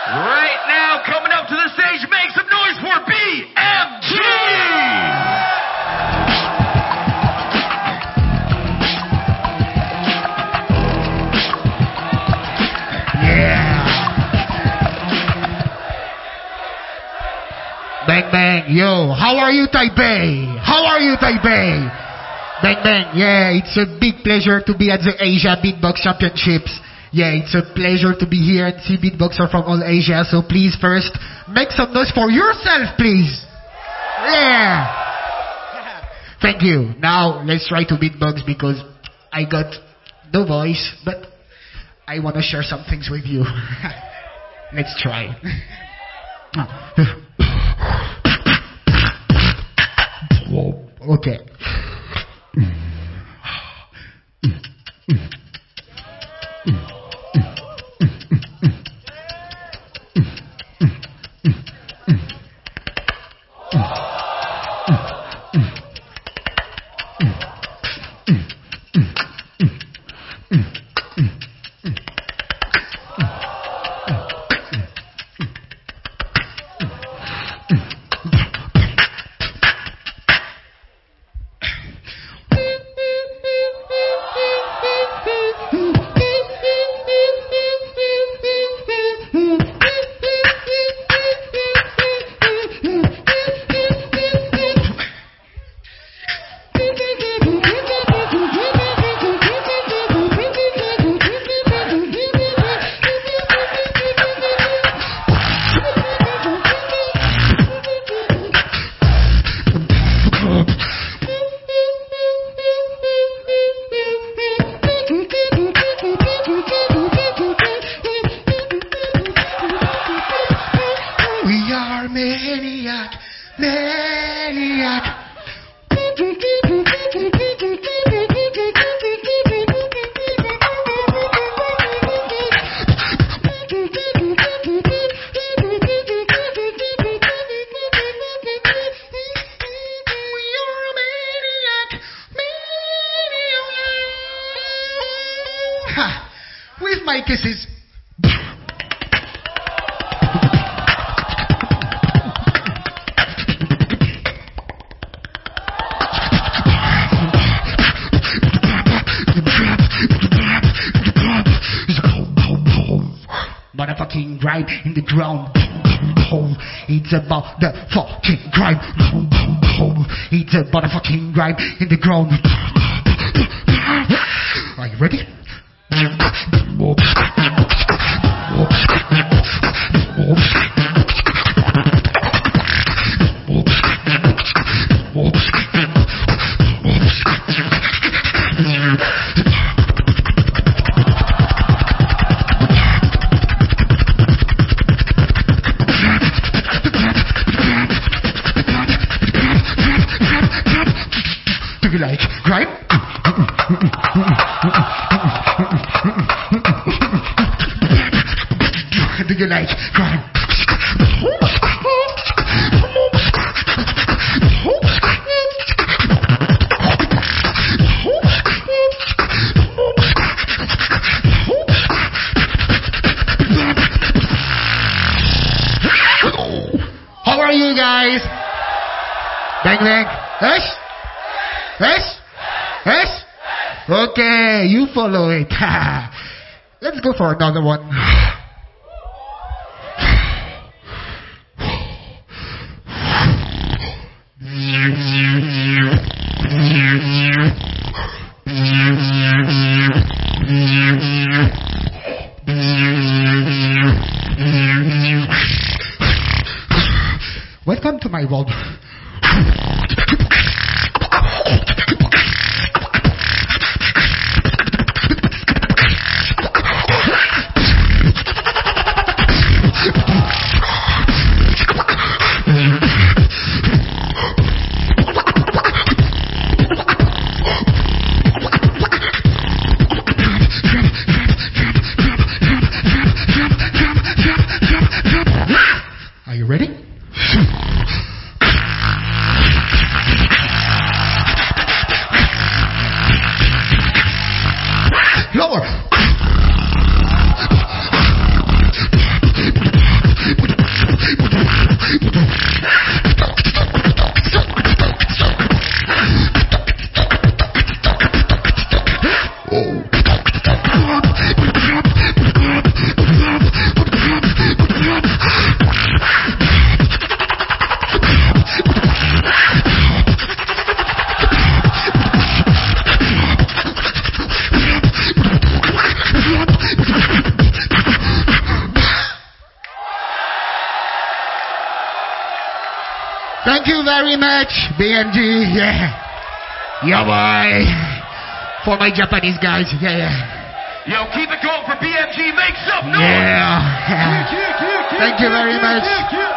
Right now, coming up to the stage, make some noise for BMG! Yeah. Bang bang, yo. How are you, Taipei? How are you, Taipei? Bang bang, yeah. It's a big pleasure to be at the Asia Beatbox Championships. Yeah, it's a pleasure to be here and see beatboxers from all Asia. So please first, make some noise for yourself, please. Yeah. Thank you. Now, let's try to beatbox because I got no voice, but I want to share some things with you. Let's try. Okay. With my kisses. Motherfucking grind in the ground. It's about the fucking grind. It's a motherfucking grind in the ground. Are you ready? Do you like grind? Do you like grind? How are you guys? Bang bang. Yes? Yes? Yes? Okay, you follow it. Let's go for another one. Welcome to my world. Are you ready? Lower. Thank you very much, BMG. Yeah. Yeah, boy. For my Japanese guys. Yeah. Yo, keep it going for BMG. Make some noise. Yeah. Thank you very much.